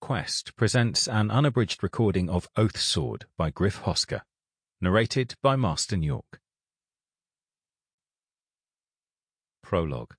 Quest presents an unabridged recording of Oathsword by Griff Hosker, narrated by Marston York. Prologue.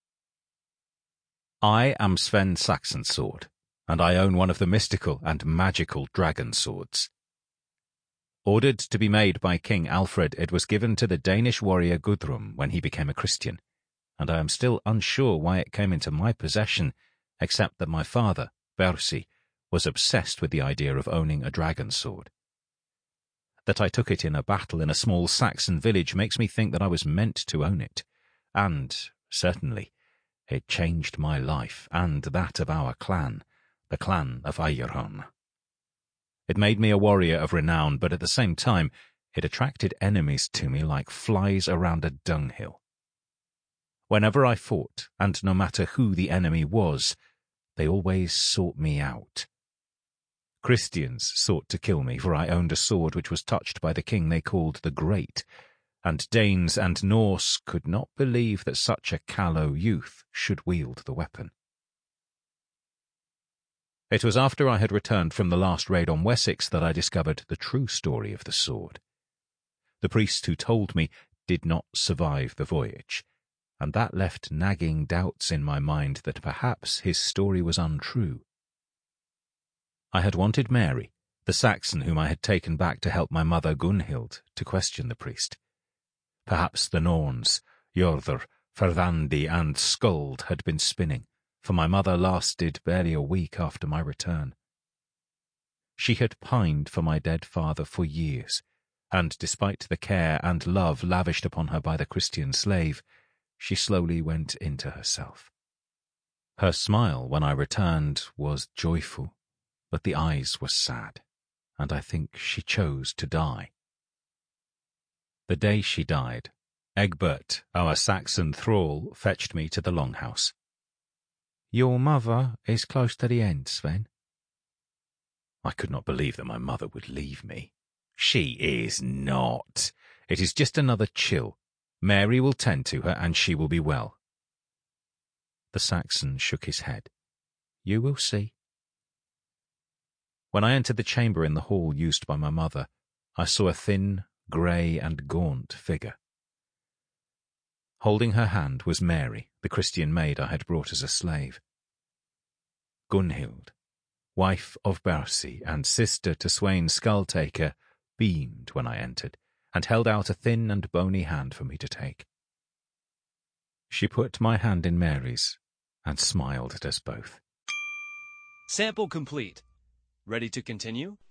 I am Sven Saxonsword, and I own one of the mystical and magical dragon swords. Ordered to be made by King Alfred, it was given to the Danish warrior Guthrum when he became a Christian, and I am still unsure why it came into my possession, except that my father, Bersi, was obsessed with the idea of owning a dragon sword. That I took it in a battle in a small Saxon village makes me think that I was meant to own it, and, certainly, it changed my life and that of our clan, the clan of Eyrhon. It made me a warrior of renown, but at the same time it attracted enemies to me like flies around a dunghill. Whenever I fought, and no matter who the enemy was, they always sought me out. Christians sought to kill me, for I owned a sword which was touched by the king they called the Great, and Danes and Norse could not believe that such a callow youth should wield the weapon. It was after I had returned from the last raid on Wessex that I discovered the true story of the sword. The priest who told me did not survive the voyage, and that left nagging doubts in my mind that perhaps his story was untrue. I had wanted Mary, the Saxon whom I had taken back to help my mother Gunhild, to question the priest. Perhaps the Norns, Jörður, Ferðandi, and Skuld had been spinning, for my mother lasted barely a week after my return. She had pined for my dead father for years, and despite the care and love lavished upon her by the Christian slave, she slowly went into herself. Her smile when I returned was joyful, but the eyes were sad, and I think she chose to die. The day she died, Egbert, our Saxon thrall, fetched me to the longhouse. "Your mother is close to the end, Sven." I could not believe that my mother would leave me. "She is not. It is just another chill. Mary will tend to her, and she will be well." The Saxon shook his head. "You will see." When I entered the chamber in the hall used by my mother, I saw a thin, grey and gaunt figure. Holding her hand was Mary, the Christian maid I had brought as a slave. Gunhild, wife of Bersi and sister to Sweyn Skulltaker, beamed when I entered, and held out a thin and bony hand for me to take. She put my hand in Mary's and smiled at us both. Sample complete. Ready to continue?